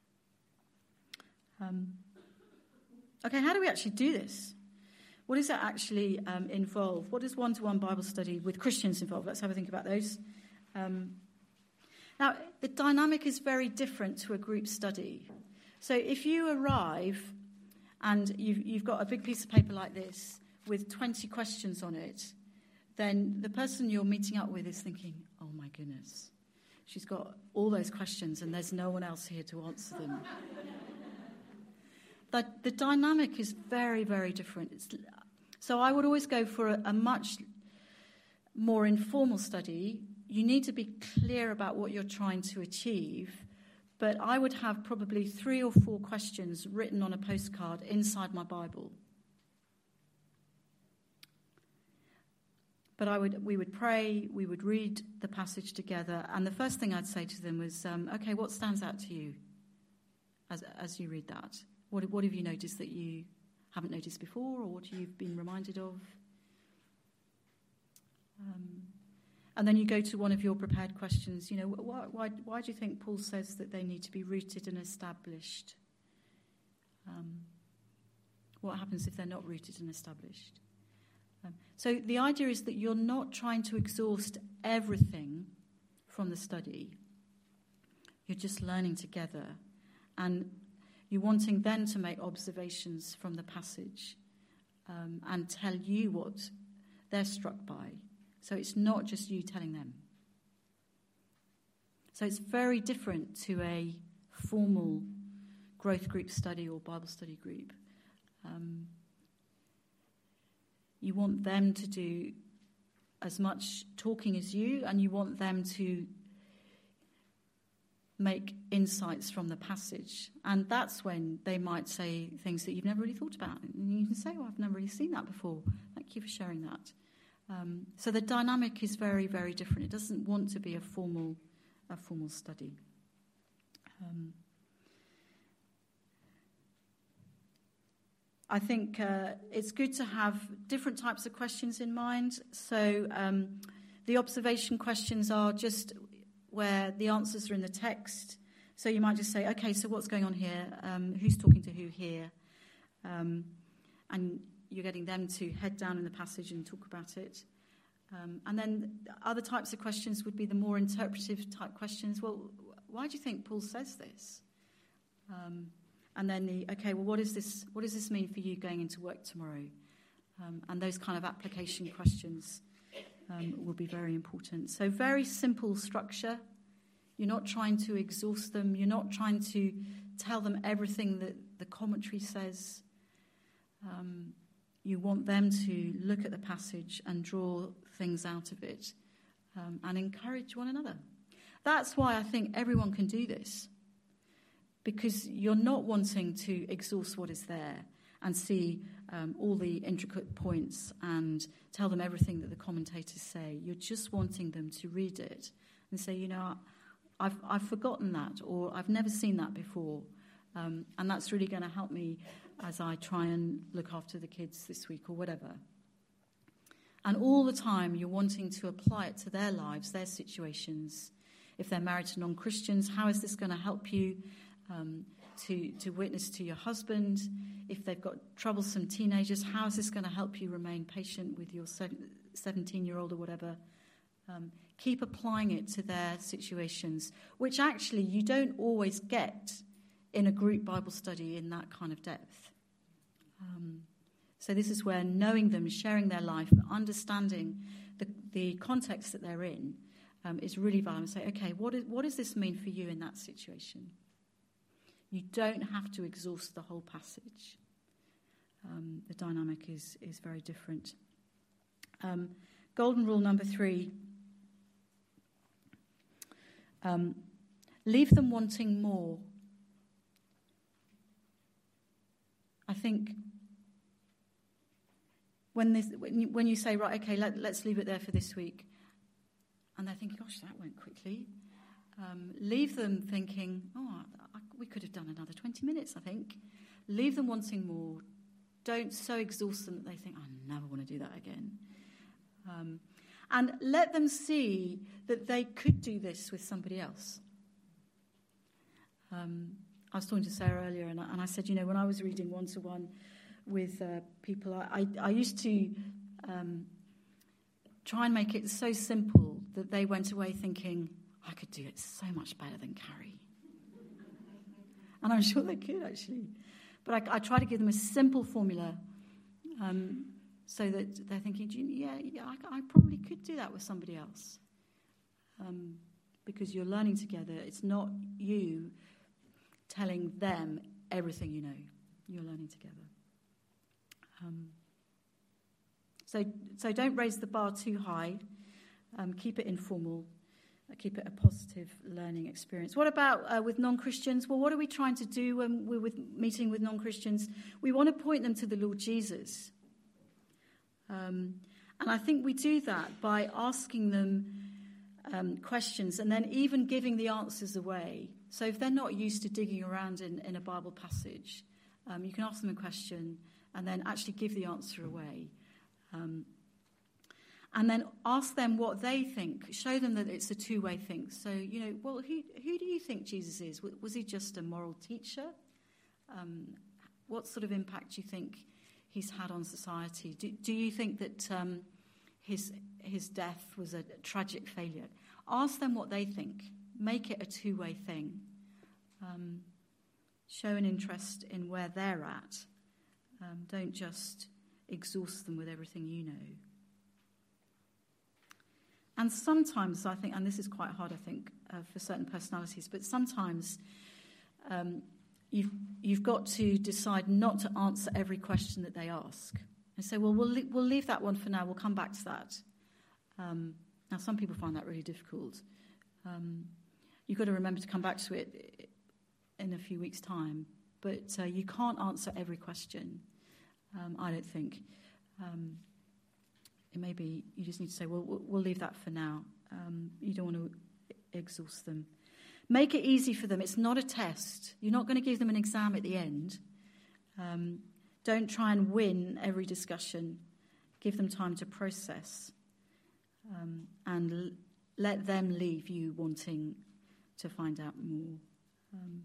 Um, okay, how do we actually do this? What does that actually um, involve? What does one-to-one Bible study with Christians involve? Let's have a think about those. Um, now, the dynamic is very different to a group study. So if you arrive and you've, you've got a big piece of paper like this with twenty questions on it, then the person you're meeting up with is thinking, oh my goodness, she's got all those questions and there's no one else here to answer them. But the dynamic is very, very different. It's, so I would always go for a, a much more informal study. You need to be clear about what you're trying to achieve, but I would have probably three or four questions written on a postcard inside my Bible. But I would, we would pray, we would read the passage together, and the first thing I'd say to them was, um, okay, what stands out to you as as you read that? What, what have you noticed that you haven't noticed before, or what you've been reminded of? Um, and then you go to one of your prepared questions. You know, why, why, why do you think Paul says that they need to be rooted and established? Um, what happens if they're not rooted and established? Um, so the idea is that you're not trying to exhaust everything from the study. You're just learning together, and you're wanting them to make observations from the passage um, and tell you what they're struck by. So it's not just you telling them. So it's very different to a formal growth group study or Bible study group. Um, you want them to do as much talking as you, and you want them to make insights from the passage. And that's when they might say things that you've never really thought about. And you can say, oh, I've never really seen that before. Thank you for sharing that. Um, so the dynamic is very, very different. It doesn't want to be a formal, a formal study. Um, I think uh, it's good to have different types of questions in mind. So um, the observation questions are just where the answers are in the text. So you might just say, okay, so what's going on here? Um, who's talking to who here? Um, and you're getting them to head down in the passage and talk about it. Um, and then other types of questions would be the more interpretive type questions. Well, why do you think Paul says this? Um, and then the, okay, well, what is this? What does this mean for you going into work tomorrow? Um, and those kind of application questions um, will be very important. So very simple structure. You're not trying to exhaust them. You're not trying to tell them everything that the commentary says. Um, You want them to look at the passage and draw things out of it um, and encourage one another. That's why I think everyone can do this, because you're not wanting to exhaust what is there and see um, all the intricate points and tell them everything that the commentators say. You're just wanting them to read it and say, you know, I've, I've forgotten that, or I've never seen that before, um, and that's really going to help me as I try and look after the kids this week or whatever. And all the time you're wanting to apply it to their lives, their situations. If they're married to non-Christians, how is this going to help you um, to, to witness to your husband? If they've got troublesome teenagers, how is this going to help you remain patient with your seventeen-year-old or whatever? Um, keep applying it to their situations, which actually you don't always get in a group Bible study in that kind of depth. Um, so this is where knowing them, sharing their life, understanding the, the context that they're in um, is really valuable. Say, okay, what, is, what does this mean for you in that situation? You don't have to exhaust the whole passage. Um, the dynamic is, is very different. Um, golden rule number three. Um, leave them wanting more. I think when, this, when, you, when you say, right, okay, let, let's leave it there for this week, and they're thinking, gosh, that went quickly, um, leave them thinking, oh, I, we could have done another twenty minutes, I think. Leave them wanting more. Don't so exhaust them that they think, I never want to do that again. Um, and let them see that they could do this with somebody else. Um I was talking to Sarah earlier, and I, and I said, you know, when I was reading one-to-one with uh, people, I, I, I used to um, try and make it so simple that they went away thinking, I could do it so much better than Carrie. And I'm sure they could, actually. But I, I try to give them a simple formula um, so that they're thinking, yeah, yeah I, I probably could do that with somebody else. Um, because you're learning together. It's not you telling them everything you know. You're learning together. Um, so, so don't raise the bar too high. Um, keep it informal. keep it a positive learning experience. What about uh, with non-Christians? Well, what are we trying to do when we're with, meeting with non-Christians? We want to point them to the Lord Jesus. Um, and I think we do that by asking them um, questions and then even giving the answers away. So if they're not used to digging around in, in a Bible passage, um, you can ask them a question and then actually give the answer away. Um, and then ask them what they think. Show them that it's a two-way thing. So, you know, well, who, who do you think Jesus is? Was he just a moral teacher? Um, what sort of impact do you think he's had on society? Do, do you think that um, his his death was a tragic failure? Ask them what they think. Make it a two-way thing. Um, show an interest in where they're at. Um, don't just exhaust them with everything you know. And sometimes, I think, and this is quite hard, I think, uh, for certain personalities, but sometimes um, you've, you've got to decide not to answer every question that they ask. And say, well, we'll, le- we'll leave that one for now. We'll come back to that. Um, now, some people find that really difficult. Um, you've got to remember to come back to it in a few weeks' time. But uh, you can't answer every question, um, I don't think. Um, it may be you just need to say, well, we'll leave that for now. Um, you don't want to exhaust them. Make it easy for them. It's not a test. You're not going to give them an exam at the end. Um, don't try and win every discussion. Give them time to process. Um, and l- let them leave you wanting to find out more. Um,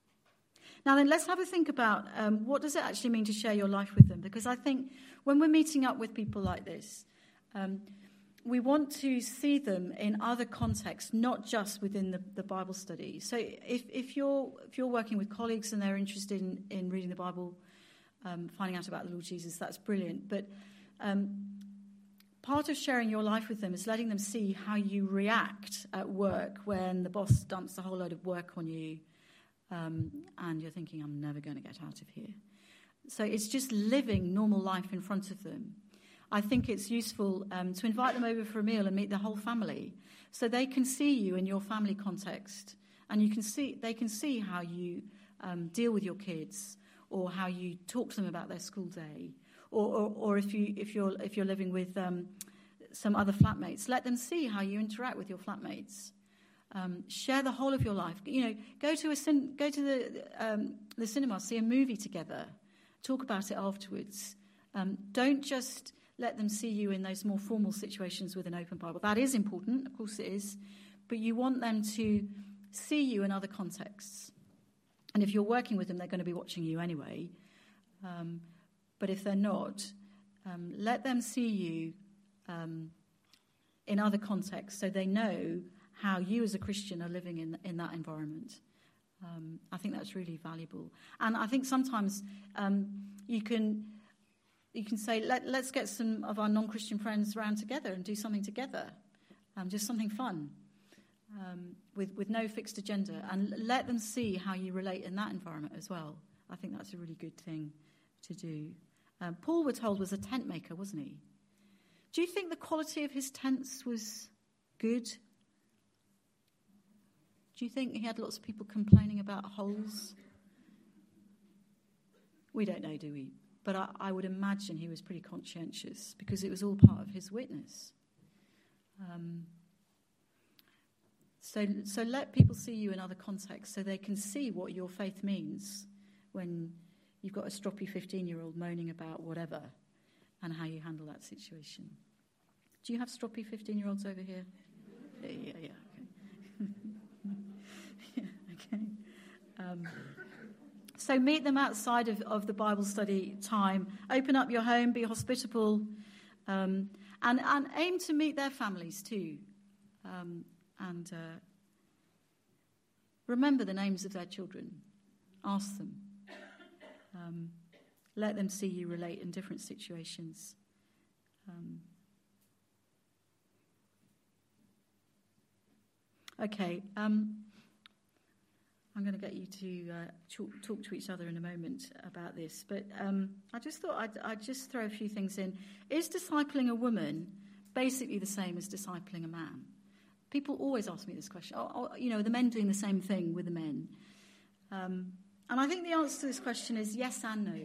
now then, let's have a think about um, what does it actually mean to share your life with them? Because I think when we're meeting up with people like this, um, we want to see them in other contexts, not just within the, the Bible study. So if, if you're if you're working with colleagues and they're interested in, in reading the Bible, um, finding out about the Lord Jesus, that's brilliant. But um, part of sharing your life with them is letting them see how you react at work when the boss dumps a whole load of work on you, um, and you're thinking, I'm never going to get out of here. So it's just living normal life in front of them. I think it's useful um, to invite them over for a meal and meet the whole family, so they can see you in your family context, and you can see they can see how you um, deal with your kids, or how you talk to them about their school day, or, or, or if you if you're if you're living with um, some other flatmates, let them see how you interact with your flatmates. Um, share the whole of your life. You know, go to a cin- go to the um, the cinema, see a movie together, talk about it afterwards. Um, don't just let them see you in those more formal situations with an open Bible. That is important, of course it is, but you want them to see you in other contexts. And if you're working with them, they're going to be watching you anyway. Um, but if they're not, um, let them see you um, in other contexts so they know how you as a Christian are living in, in that environment. Um, I think that's really valuable. And I think sometimes um, you can... You can say, Let, let's get some of our non-Christian friends around together and do something together, um, just something fun, um, with, with no fixed agenda, and let them see how you relate in that environment as well. I think that's a really good thing to do. Um, Paul, we're told, was a tent maker, wasn't he? Do you think the quality of his tents was good? Do you think he had lots of people complaining about holes? We don't know, do we? But I, I would imagine he was pretty conscientious because it was all part of his witness. Um, so, so let people see you in other contexts so they can see what your faith means when you've got a stroppy fifteen-year-old moaning about whatever and how you handle that situation. Do you have stroppy fifteen-year-olds over here? Yeah, yeah, yeah. Okay. yeah, okay. Um, So meet them outside of, of the Bible study time. Open up your home, be hospitable, um, and, and aim to meet their families too. Um, and uh, remember the names of their children. Ask them. Um, let them see you relate in different situations. Um, okay. Um, I'm going to get you to uh, talk, talk to each other in a moment about this, but um, I just thought I'd, I'd just throw a few things in. Is discipling a woman basically the same as discipling a man? People always ask me this question. Oh, oh, you know, are the men doing the same thing with the men? Um, and I think the answer to this question is yes and no.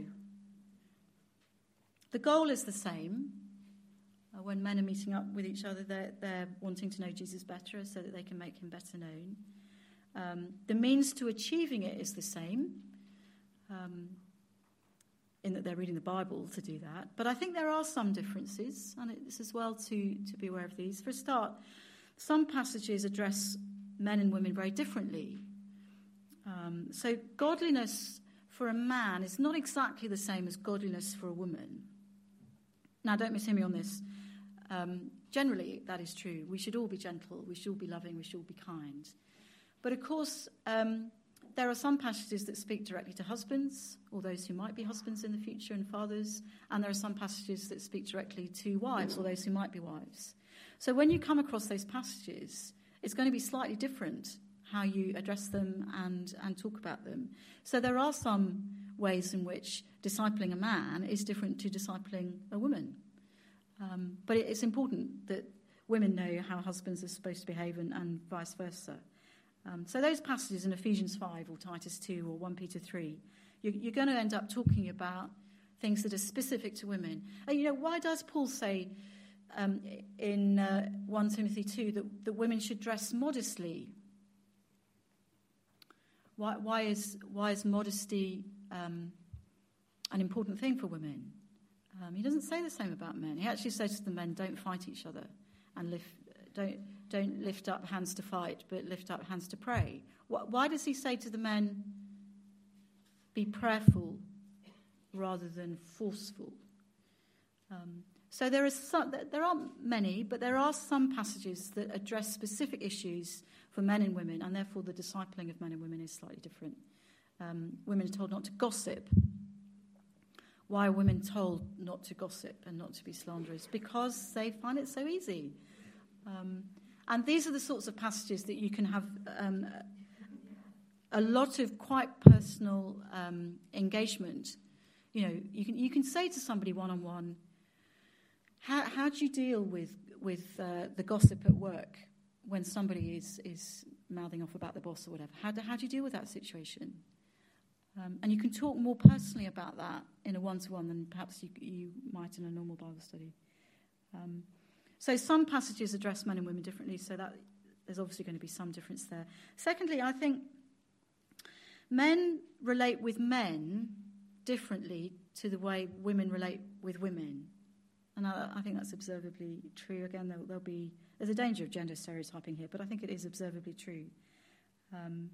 The goal is the same. Uh, when men are meeting up with each other, they're, they're wanting to know Jesus better so that they can make him better known. Um, the means to achieving it is the same, um, in that they're reading the Bible to do that. But I think there are some differences, and it's as well to, to be aware of these. For a start, some passages address men and women very differently. Um, so godliness for a man is not exactly the same as godliness for a woman. Now, don't mishear me on this. Um, generally, that is true. We should all be gentle. We should all be loving. We should all be kind. But, of course, um, there are some passages that speak directly to husbands, or those who might be husbands in the future, and fathers. And there are some passages that speak directly to wives, or those who might be wives. So when you come across those passages, it's going to be slightly different how you address them and, and talk about them. So there are some ways in which discipling a man is different to discipling a woman. Um, but it's important that women know how husbands are supposed to behave and, and vice versa. Um, so those passages in Ephesians five or Titus two or First Peter three, you're, you're going to end up talking about things that are specific to women. And, you know, why does Paul say um, in uh, First Timothy two that, that women should dress modestly? Why, why is why is modesty um, an important thing for women? Um, he doesn't say the same about men. He actually says to the men, don't fight each other and lift, don't don't lift up hands to fight, but lift up hands to pray. Why, why does he say to the men, be prayerful rather than forceful? Um, so there are some, there aren't many, but there are some passages that address specific issues for men and women, and therefore the discipling of men and women is slightly different. Um, women are told not to gossip. Why are women told not to gossip and not to be slanderers? Because they find it so easy. Um, and these are the sorts of passages that you can have um, a lot of quite personal um, engagement. You know, you can you can say to somebody one-on-one, how, how do you deal with, with uh, the gossip at work when somebody is, is mouthing off about the boss or whatever? How do, how do you deal with that situation? Um, and you can talk more personally about that in a one-to-one than perhaps you, you might in a normal Bible study. Um, so some passages address men and women differently, so that there's obviously going to be some difference there. Secondly, I think men relate with men differently to the way women relate with women. And I, I think that's observably true. Again, there'll, there'll be there's a danger of gender stereotyping here, but I think it is observably true. Um,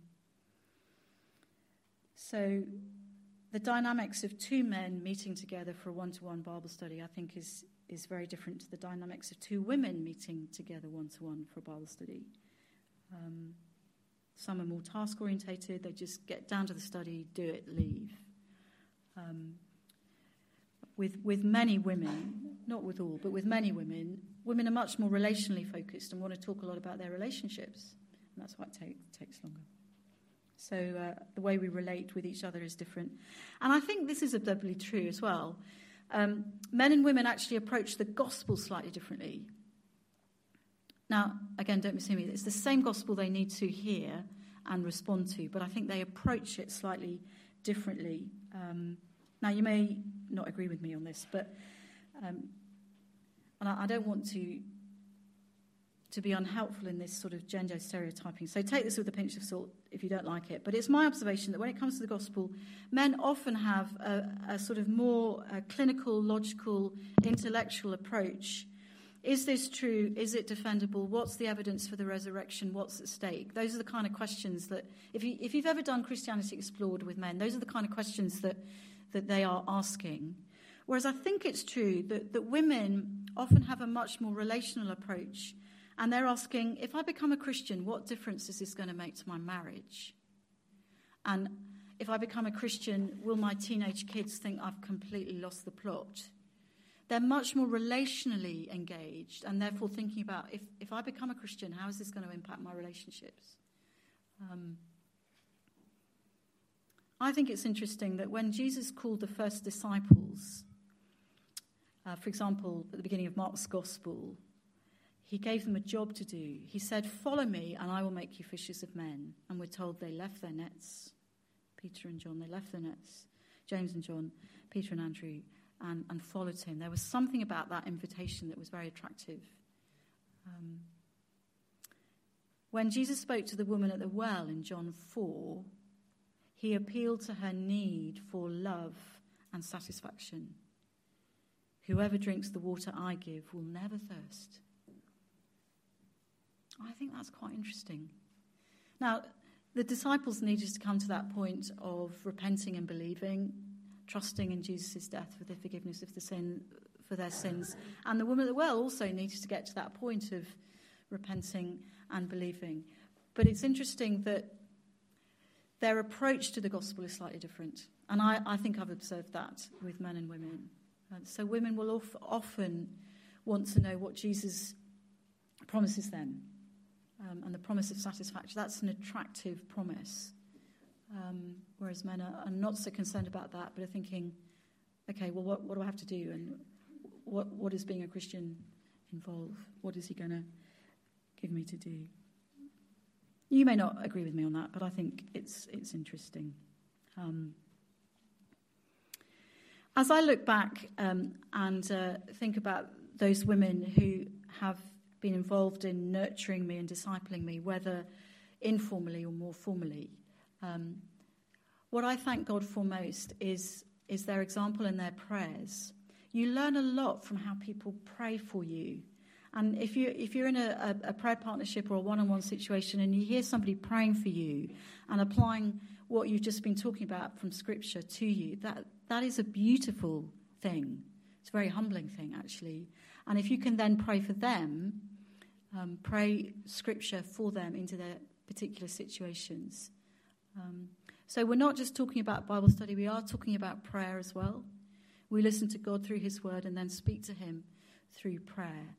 so the dynamics of two men meeting together for a one-to-one Bible study, I think, is is very different to the dynamics of two women meeting together one-to-one for a Bible study. Um, some are more task-orientated. They just get down to the study, do it, leave. Um, with with many women, not with all, but with many women, women are much more relationally focused and want to talk a lot about their relationships. And that's why it take, takes longer. So uh, the way we relate with each other is different. And I think this is doubly true as well. Um, men and women actually approach the gospel slightly differently. Now, again, don't mishear me. It's the same gospel they need to hear and respond to, but I think they approach it slightly differently. Um, now, you may not agree with me on this, but um, and I, I don't want to to be unhelpful in this sort of gender stereotyping. So take this with a pinch of salt if you don't like it. But it's my observation that when it comes to the gospel, men often have a, a sort of more uh, clinical, logical, intellectual approach. Is this true? Is it defendable? What's the evidence for the resurrection? What's at stake? Those are the kind of questions that, if, you, if you've ever done Christianity Explored with men, those are the kind of questions that, that they are asking. Whereas I think it's true that, that women often have a much more relational approach. And they're asking, if I become a Christian, what difference is this going to make to my marriage? And if I become a Christian, will my teenage kids think I've completely lost the plot? They're much more relationally engaged and therefore thinking about, if, if I become a Christian, how is this going to impact my relationships? Um, I think it's interesting that when Jesus called the first disciples, uh, for example, at the beginning of Mark's Gospel, he gave them a job to do. He said, follow me and I will make you fishers of men. And we're told they left their nets. Peter and John, they left their nets. James and John, Peter and Andrew, and, and followed him. There was something about that invitation that was very attractive. Um, when Jesus spoke to the woman at the well in John four, he appealed to her need for love and satisfaction. Whoever drinks the water I give will never thirst. I think that's quite interesting. Now, the disciples needed to come to that point of repenting and believing, trusting in Jesus' death for the forgiveness of the sin, for their sins. And the woman at the well also needed to get to that point of repenting and believing. But it's interesting that their approach to the gospel is slightly different. And I, I think I've observed that with men and women. And so women will of, often want to know what Jesus promises them. Um, and the promise of satisfaction, that's an attractive promise. Um, whereas men are, are not so concerned about that, but are thinking, okay, well, what, what do I have to do? And what what does being a Christian involve? What is he going to give me to do? You may not agree with me on that, but I think it's it's interesting. Um, as I look back um, and uh, think about those women who have been involved in nurturing me and discipling me, whether informally or more formally, um, what I thank God for most is, is their example and their prayers. You learn a lot from how people pray for you. And if, you, if you're in a, a, a prayer partnership or a one-on-one situation and you hear somebody praying for you and applying what you've just been talking about from Scripture to you, that that is a beautiful thing. It's a very humbling thing, actually. And if you can then pray for them, um, pray Scripture for them into their particular situations. Um, so we're not just talking about Bible study, we are talking about prayer as well. We listen to God through his word and then speak to him through prayer.